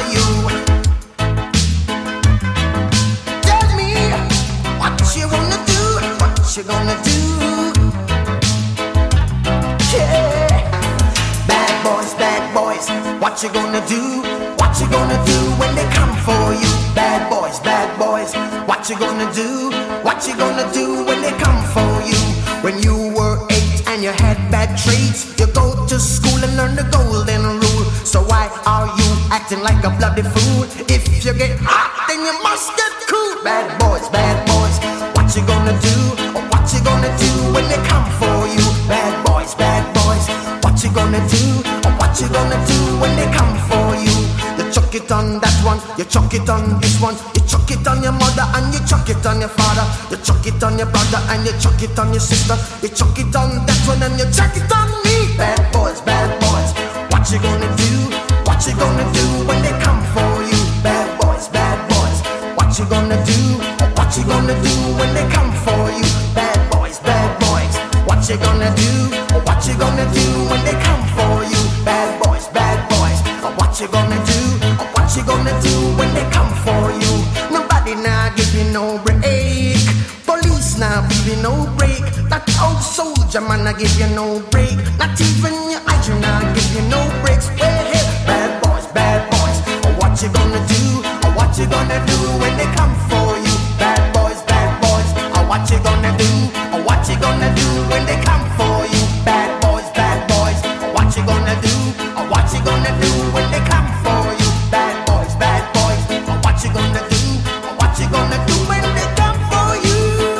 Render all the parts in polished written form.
you. Tell me what you gonna do, what you gonna do. Yeah. Bad boys, what you gonna do? What you gonna do when they come for you? Bad boys, what you gonna do? What you gonna do when they come for you? When you were 8 and you had bad traits, you go to school and learn the golden rule. So why are you acting like a bloody fool? If you get hot, then you must get cool. Bad boys, what you gonna do? Or what you gonna do when they come for you? Bad boys, what you gonna do? Or what you gonna do when they come for you? You chuck it on that one, you chuck it on this one, you chuck it on your mother and you chuck it on your father, you chuck it on your brother and you chuck it on your sister, you chuck it on that one and you chuck it on me. Bad boys, what you gonna do? What you gonna do when they come for you? Bad boys, what you gonna do? What you gonna do when they come for you? Bad boys, what you gonna do? What you gonna do when they come for you? Bad boys, what you gonna do? What you gonna do when they come for you? Nobody now give you no break. Police now give you no break. That old soldier man I give you no break. Not even your hygiene now give you no breaks. Well, hey, bad boys, what you gonna do? What you gonna do when they come for you? Bad boys, what you gonna do? What you gonna do when they come for you? Bad boys, what you gonna do? What you gonna do when they come for you? Bad boys, what you gonna do? What you gonna do when they come for you?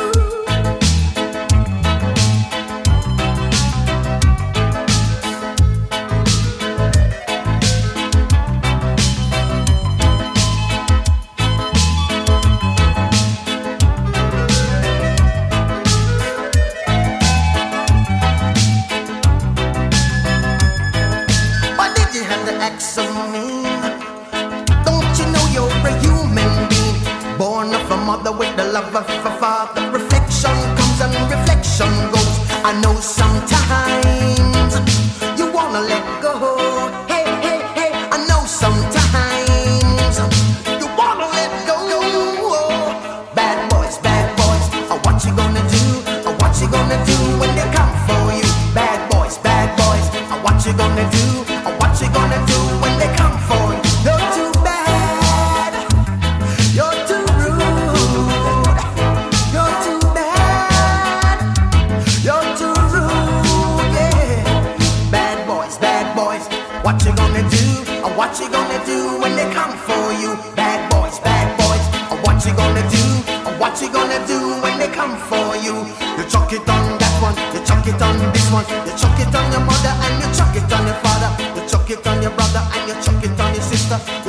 With the love of a father, reflection comes and reflection goes. I know sometimes you wanna let go. Hey, I know sometimes you wanna let go. Bad boys, what you gonna do? What you gonna do when they come for you? Bad boys, what you gonna do? What you gonna do when they come for you? You're too bad, you're too what you gonna do? What you gonna do when they come for you? Bad boys, what you gonna do? What you gonna do when they come for you? You chuck it on that one, you chuck it on this one, you chuck it on your mother and you chuck it on your father, you chuck it on your brother and you chuck it on your sister.